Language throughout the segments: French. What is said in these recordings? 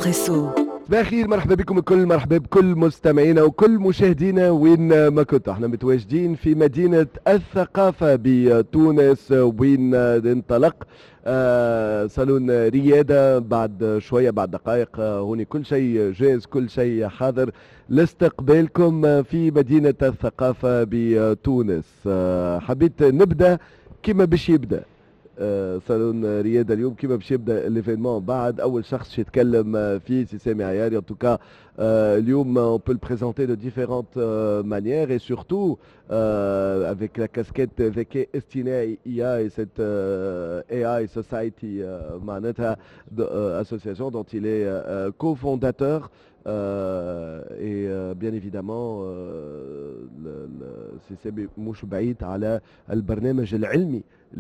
إسبريسو. صباح الخير، مرحبا بكم الكل، مرحبا بكل مستمعينا وكل مشاهدينا وين ما كنتوا. احنا متواجدين في مدينة الثقافة بتونس وين انطلق صالون ريادة بعد شوية، بعد دقائق هوني كل شيء جاهز، كل شيء حاضر لاستقبالكم في مدينة الثقافة بتونس. حبيت نبدأ كما باش يبدأ صالون رياده اليوم، كيما باش يبدا ليفينمون. بعد اول شخص يتكلم فيه سي سامي عياري. ان توكا اليوم on peut le présenter de différentes manières et surtout avec la casquette avec Estina IA et cette AI Society معناتها association dont il est cofondateur. Et bien évidemment سي مش بعيد على البرنامج العلمي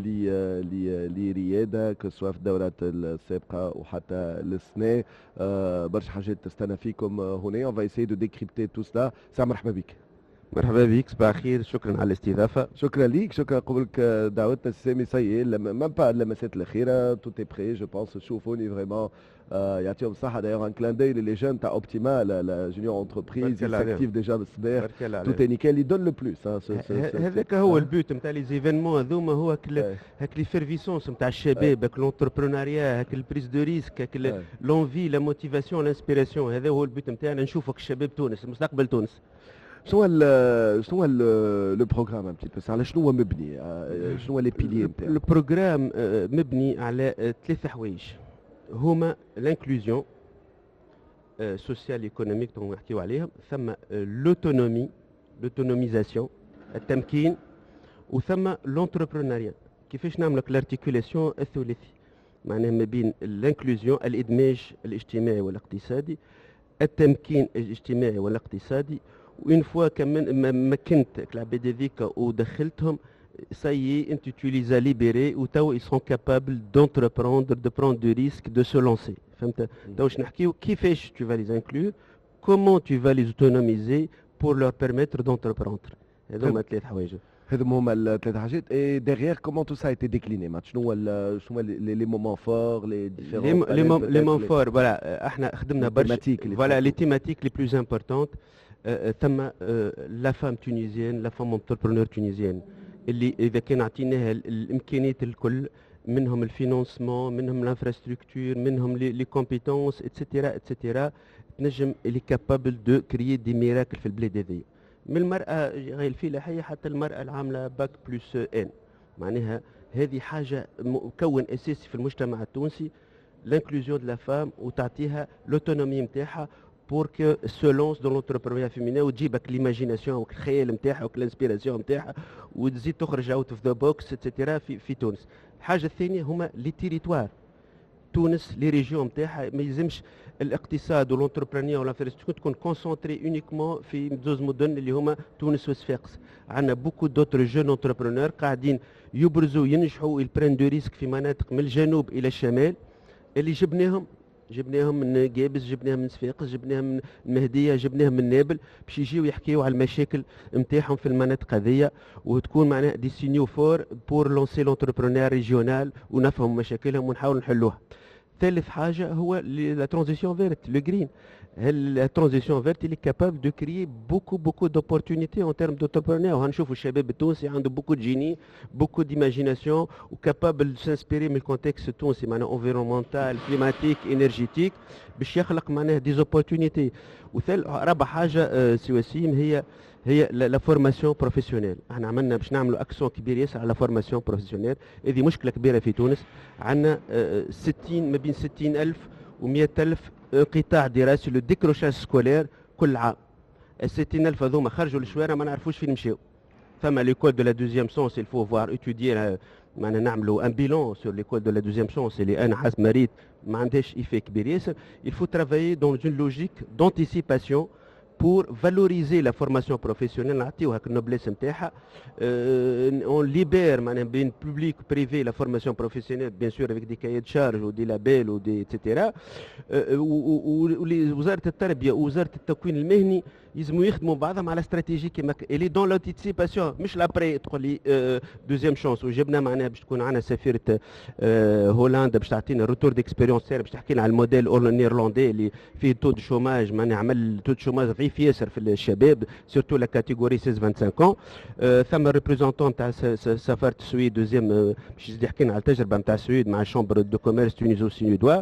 لرياده كسوا في الدورات السابقه وحتى السنه. برشا حاجات تستنى فيكم هنا. on va essayer de décrypter tout cela. سامي مرحبا بك. مرحبا بك، صباح الخير، شكرا على الاستضافه. شكرا ليك، شكرا قبلك دعوتنا سامي. سي ميم با اللمسات الاخيره تو تي بري جو بونس. شوفوني فريمون يعطيهم الصحه. دايوغ ان كلان داي لي جون تاع اوبتيما لا جونيور انتربريز يساكتيف ديجا بالصباح. تو تي نيكال يدون لو بلوس. هذاك هو البوت نتاع لي زيفينمون هذوما، هو هاك لي فيرفيسونس نتاع الشباب، هاك لونتربرونيا، هاك البريز دو ريسك، هاك لونفي، لا موتيفاسيون، لانسبيراسيون. هذا هو البوت نتاعنا، نشوفك الشباب تونس، مستقبل تونس. شنو لو بروغرام ان بتي بو؟ على شنو هو مبني؟ شنو هو لي بيليي نتاعو؟ لو بروغرام مبني على ثلاث حوايج، هما لانكلوزيون سوسيال ايكونوميك نحكيو عليهم، ثم لوتونومي، لوتونوميزاسيون، التمكين، وثم لونتربرونيا. كيفاش نعملوا الارتيكولاسيون الثلاثي معناها ما بين الانكلوزيون، الادماج الاجتماعي والاقتصادي، التمكين الاجتماعي والاقتصادي. وين فوا كمان مكنت العباد هذيك ودخلتهم سايي انت tu les as libérés وتوا ils sont capables d'entreprendre, de prendre du risque, de se lancer. فهمت؟ تو واش نحكيو كيفاش tu vas les inclure, comment tu vas les autonomiser pour leur permettre d'entreprendre. هذوما ثلاث حوايج. هذوما الثلاث حاجات. اي ديغيير كومون تو سا ايتي ديكليني مات؟ شنو هو لي مومون فور، لي ديفيرون لي مومون فور؟ فوالا احنا خدمنا برشا فوالا لي تيماتيك لي بلوز امبورطونت. ثم لا فام تونيزيان، لا فام انتربرونور تونيزيان، اللي اذا كان عطيناها الامكانيات الكل، منهم الفينانسمون، منهم الانفراستركتور، منهم لي كومبيتونس اتسيتيرا اتسيتيرا، تنجم اللي كابابل دو كريي دي ميراكل في البلاد هذيا. من المراه غير الفلاحيه حتى المراه العامله باك بلس ان، معناها هذه حاجه مكون اساسي في المجتمع التونسي، لانكلوزيون دو لا فام، وتعطيها لوتونومي نتاعها pour que se lance dans l'entrepreneuriat féminin وتجيبك ليماجيناسيون والخيال نتاعها والانسبيراسيون نتاعها وتزيد تخرج اوت اوف ذا بوكس اتسيتيرا في تونس. الحاجه الثانيه هما لي تيريتوار. تونس لي ريجيون نتاعها ما يلزمش الاقتصاد والانتربرونيا والانفراستركتور تكون كونسونتري اونيكمون في زوز مدن اللي هما تونس وصفاقس. عندنا بوكو دوتر جون انتربرونور قاعدين يبرزوا ينجحوا يبرن دو ريسك في مناطق من الجنوب الى الشمال، اللي جبناهم من جابس، جبناهم من صفاقس، جبناهم من المهديه، جبناهم من نابل باش يجيو يحكيو على المشاكل نتاعهم في المناطق هذيا، وتكون معناها دي سينيو فور بور لونسي لونتربرونير ريجيونال ونفهم مشاكلهم ونحاول نحلوها. ثالث حاجه هو لا ترانزيسيون فيرت، لو جرين. La transition verte, il est capable de créer beaucoup d'opportunités en termes d'entrepreneuriat. وهنشوفوا الشباب التونسي عنده beaucoup de génie, beaucoup d'imagination, وكابابل de s'inspirer من الكونتكست التونسي معناها environnemental, climatique, énergétique باش يخلق معناها des opportunités. رابع حاجه سي وسيم هي لا فورماسيون بروفيسيونيل. احنا عملنا باش نعملوا اكسون كبير ياسر على لا فورماسيون بروفيسيونيل. هذه مشكله كبيره في تونس. عندنا 60 ما بين 60,000 و100,000 انقطاع دراسي، لو ديكروشاج سكولير كل عام. ال 60,000 هذوما خرجوا للشوارع ما نعرفوش فين مشاو. ثم ليكول دو لا دوزيام سونس il faut voir étudier معنا نعملوا ان بيلون سور ليكول دو لا دوزيام سونس اللي انا حسب مريت ما عندهاش ايفي كبير ياسر. il faut travailler dans une logique d'anticipation pour valoriser la formation professionnelle. نعطيوها النوبليس نتاعها. on libère معناها بين public privé la formation professionnelle bien sûr avec des cahiers de charges ou des labels ou des etc. ووزارة التربية ووزارة التكوين المهني يلزموا يخدموا بعضهم على استراتيجي كيما اللي دون لانتيسيباسيون مش لابري تقول لي دوزيام شونس. وجبنا معناها باش تكون عندنا سفيره هولندا باش تعطينا روتور ديكسبيريونس باش تحكي لنا على الموديل النيرلاندي اللي فيه تو دو شوماج، معناها عمل تو دو شوماج ضعيف ياسر في الشباب سورتو لا كاتيجوري 16 25 ans. ثم ريبريزونتون تاع سفاره السويد دوزيام باش يحكي لنا على التجربه نتاع السويد مع الشامبر دو كوميرس تونيزو سينيدوا.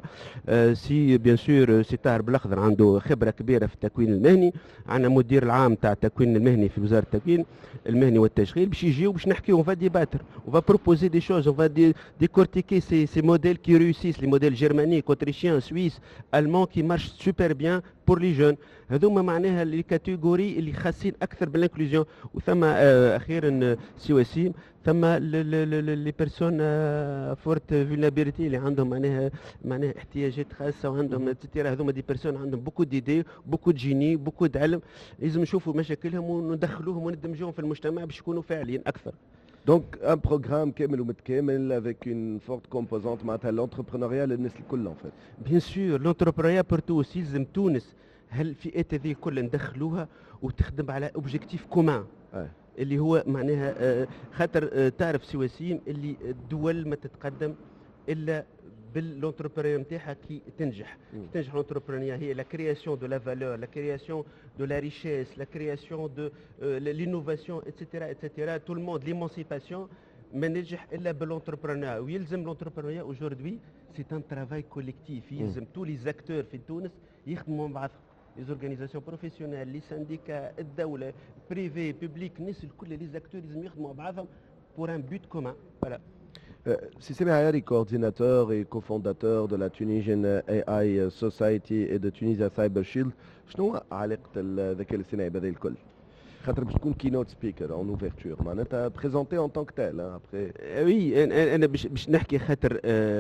سي بيان سور سي طاهر بالاخضر عنده خبره كبيره في التكوين المهني، عندنا مدير العام تاع التكوين المهني في وزاره التكوين المهني والتشغيل باش يجيو باش نحكيو اون فا ديباتر اون فا بروبوزي دي شوز اون فا ديكورتيكي سي موديل كي ريوسيس لي موديل جيرمانيك اوتريشيان سويس المون كي مارش سوبر بيان بور لي جون. هذوما معناها لي كاتيجوري اللي خاصين اكثر بالانكلوزيون. وثم اخيرا سي وسيم ثم لي بيرسون فورت فيلابيليتي اللي عندهم معناها احتياجات خاصه وعندهم اتسيتيرا. هذوما دي بيرسون عندهم بوكو ديدي بوكو دو جيني بوكو د علم، لازم نشوفوا مشاكلهم وندخلوهم وندمجوهم في المجتمع باش يكونوا فاعلين اكثر. Donc un programme كامل ومتكامل avec une forte composante معناتها l'entrepreneuriat للناس الكل en fait. Bien sûr l'entrepreneuriat pour tous يلزم تونس هالفئات هذه كلها ندخلوها وتخدم على اوبجيكتيف كومان اللي هو معناها خاطر تعرف سي وسيم اللي الدول ما تتقدم الا باللونتربرونيا نتاعها كي تنجح. تنجح l'entrepreneuriat هي لا كرياسيون دو لا فالور، لا كرياسيون دو لا ريشيس، لا كرياسيون دو لينوفاسيون اتسيتيرا اتسيتيرا. تو الموند ليمانسيباسيون ما نجح الا باللونتربرونيا. ويلزم l'entrepreneuriat اجوردي سي ان ترافاي كوليكتيف، يلزم تو لي زاكتور في تونس يخدموا مع بعضهم، لي زورغانيزاسيون بروفيسيونيل، لي سانديكا، الدوله، بريفي، بوبليك، الناس الكل لي زاكتور لازم يخدموا مع بعضهم بور ان بوت كومان. فوالا. Sissé Mehayari, coordinateur et cofondateur de la Tunisian AI Society et de Tunisia Cyber Shield, شنو علاقة الذكاء الاصطناعي بهذا الكل؟ خاطر باش تكون كينوت سبيكر اون اوفرتور معناتها بريزونتي اون طونك تال ابخي. وي انا باش نحكي خاطر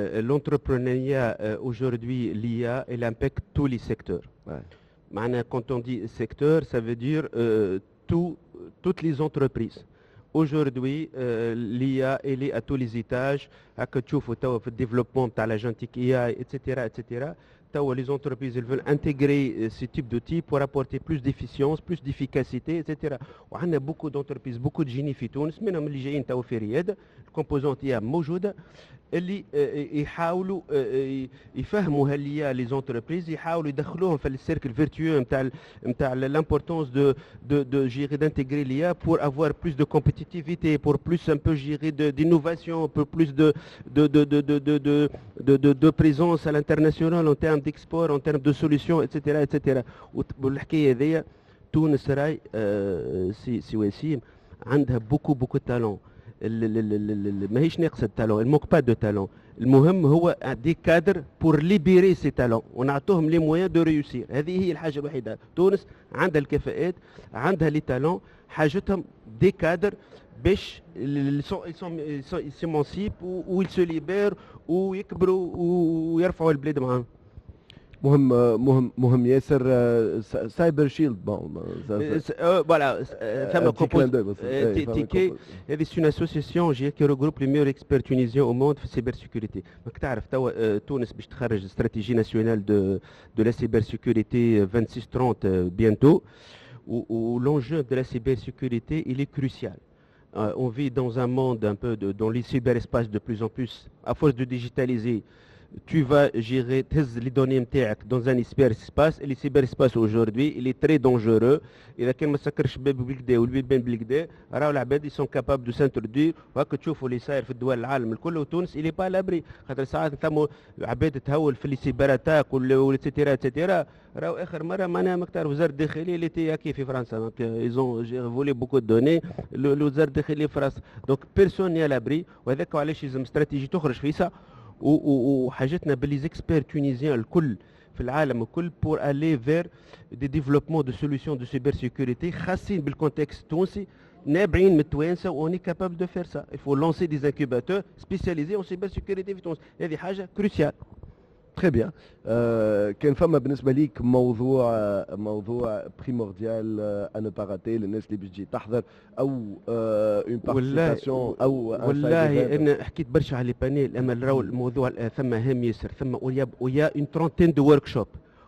لونتربرونيا اوجوردي ليا il impacte tous les secteurs. معناها quand on dit secteur ça veut dire toutes les entreprises. Aujourd'hui, l'IA elle est à tous les étages. هكا تشوفوا توا في الديفلوبمون تاع l'agentic AI, etc., etc. توا les entreprises elles veulent intégrer ce type d'outils pour apporter plus d'efficience, plus d'efficacité, etc. وعندنا beaucoup d'entreprises, beaucoup de génies في تونس منهم اللي جايين توا في رياض. الكومبوزونت IA موجودة اللي يحاولوا يفهموا هاللي لي زونتربريز، يحاولوا يدخلوهم في السيركل فيرتوeux نتاع l'importance de gérer d'intégrer l'IA pour avoir plus de compétitivité, pour plus un peu gérer d'innovation, pour plus de présence à l'international en termes d'export, en termes de solutions, etc. etc. والحكايه هذيا تونس راي سي وسيم عندها beaucoup de talent. ماهيش ناقصه التالون، الموك با دو تالون. المهم هو دي كادر بور ليبيري سي تالون ونعطوهم لي مويان دو ريوسير. هذه هي الحاجه الوحيده. تونس عندها الكفاءات، عندها لي تالون، حاجتهم دي كادر باش سيمونسيب ويل سو ليبير ويكبروا ويرفعوا البلاد معاهم. مهم ياسر. سايبر شيلد بون فوالا ثم تيكي. هذه سون اسوسيسيون جي كي روغروب لي ميور اكسبير تونيزيان او موند في السيبر سيكوريتي. ماك تعرف توا تونس باش تخرج استراتيجي ناسيونال دو لا سيبر سيكوريتي 26-30 بيانتو. و l'enjeu de la cybersécurité il est crucial. On vit dans un monde un peu dans les cyberespaces de plus en plus. À force de digitaliser, tu vas gérer les données dans un cyberespace. Et le cyberespace aujourd'hui, il est très dangereux. إذا كان ما سكرش الباب بالكدا والبيبان بالكدا راهو العباد sont capables de s'introduire. وهكا تشوفوا اللي صاير في الدول العالم الكل وتونس il est pas à l'abri. خاطر ساعات ثم عباد تهول في السيبر اتاك والاتسيتيرا اتسيتيرا. راهو اخر مره معناها ماك تعرف وزاره الداخليه اللي تي كيف في فرنسا ils ont volé beaucoup de données. وزاره الداخليه في فرنسا دونك بيرسون ني à l'abri. وهذاك علاش لازم استراتيجي تخرج فيسا وحاجتنا باللي زيكسبير تونيزيان الكل في العالم الكل pour aller vers des développements de solutions de cybersécurité خاصين بالكونتكست التونسي نابعين من التوانسه ووني كابابل دو فير سا. il faut lancer des incubateurs spécialisés en cybersécurité في تونس. هذه حاجه كروسيال. تري بيان. كان فما بالنسبه ليك موضوع بريمورديال ان باراتي للناس اللي بتجي تحضر او اون بارتيسيباسيون او والله انا حكيت برشا على لي بانيل اما راهو الموضوع ثم هام ياسر. ثم ويا اون ترونتين دو ورك شوب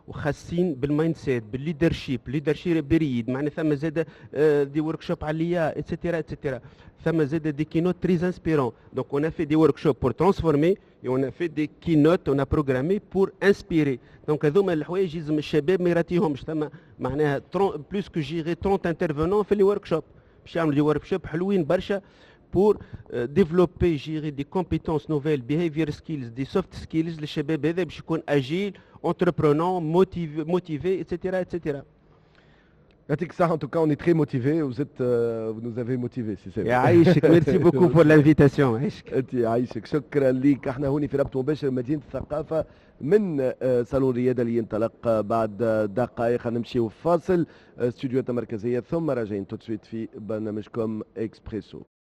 وخاصين بالمايند سيت بالليدرشيب بريد معناها ثم زاد دي ورك شوب عليا اتسيتيرا اتسيتيرا ثم زاد دي كينوت تري انسبيرون دونك اون في دي ورك شوب بور ترانسفورمي اون في دي كينوت اون بروغرامي بور انسبيري دونك هذوما الحوايج لازم الشباب ما يراتيهمش ثم معناها بلوس كو جيغي 30 انترفونون في لي ورك شوب باش يعملوا دي ورك شوب حلوين برشا pour développer gérer des compétences nouvelles, behavior skills, des soft skills, les شباب هذا باش يكون agile, entreprenant, motivé, etc. etc. يعطيك الصحة. En tout cas, on est très motivés. Vous nous avez motivés. Si c'est يعيشك. Merci beaucoup pour l'invitation. يعيشك. يعيشك. شكرا لك. احنا هوني في ربط مباشر مدينة الثقافة من صالون ريادة اللي ينطلق بعد دقائق. نمشيو فاصل استوديوهات مركزية ثم راجعين تو في برنامجكم اكسبريسو.